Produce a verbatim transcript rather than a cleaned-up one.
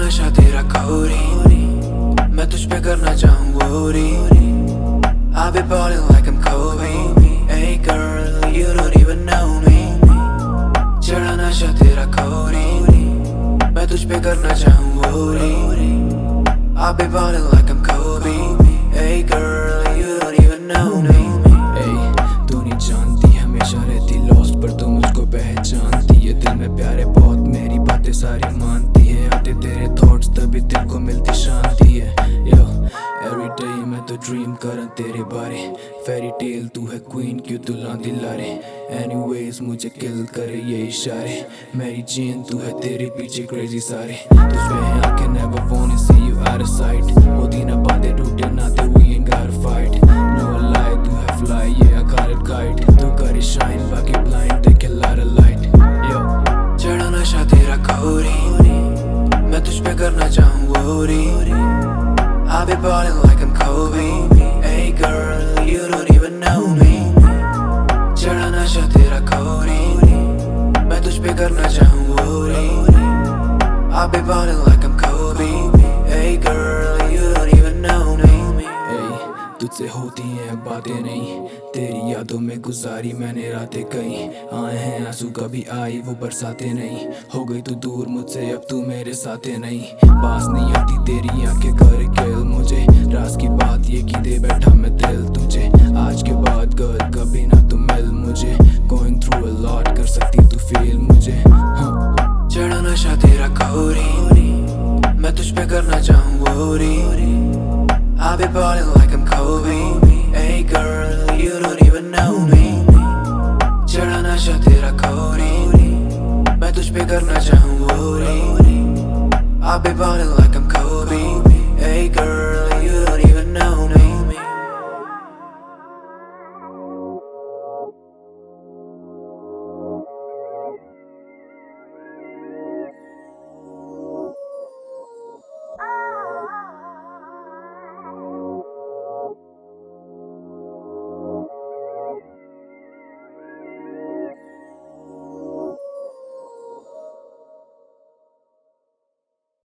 नशा तेरा खोरी, मैं तुझ पे करना चाहूँ वोरी। I've been balling like I'm Kobe. Hey girl, you don't even know me. चढ़ा नशा तेरा खोरी, मैं तुझ पे करना चाहूँ वोरी। I've been balling like I'm Kobe. Hey girl, you don't even know me. Hey, तू नहीं जानती हमेशा रहती lost, पर तू मुझको पहचानती है। दिल में प्यारे बहुत, मेरी बातें सारी मानती है। आते तेरे thoughts तभी दिल को मिलती शांति है। Yo, every day मैं तो dream करन तेरे बारे। Fairy tale तू है queen, क्यों तू लांदी लारे। Anyways मुझे kill करे ये इशारे। मेरी चेन तू है, तेरे पीछे crazy सारे। तुझ पे है आंखें, never wanna see you out of sight। होती ना बातें टूटे नाते, we ain't gotta fight। No lie तू है fly, yeah I got it kite। तू करे shine, बाकी blind देखे lot of light। Yo, चढ़ा नशा तेरा खोरी, मैं तुझ पे करना चाहूँ वोरी। I've been balling like I'm Kobe. Hey girl, you don't even know me. चढ़ा नशा तेरा खोरी, मैं तुझ पे करना चाहूँ वोरी। I've been balling like I'm Kobe. Hey girl, you don't even know me. hey, तुझसे होती हैं बातें नहीं, तेरी यादों में गुजारी मैंने रातें कई। आए हैं आंसू कभी आई वो बरसाते नहीं, हो गई तू दूर मुझसे अब तू मेरे साथे नहीं। पास नहीं आती तेरी आंखें कर खेल मुझे, राज की बात ये की दे बैठा मैं दिल तुझे। आज के बाद गर्ल कभी ना तू मिल मुझे, गोइंग थ्रू अ लॉट कर सकती तू फील मुझे। हाँ, चढ़ा नशा तेरा खोरी, मैं तुझ पे करना चाहूँ वोरी। I've been balling like I'm Kobe. Hey girl, you don't even know me. चढ़ा नशा तेरा खोरी, मैं तुझ पे करना चाहूँ वोरी। I've been balling like I'm Kobe. Hey girl,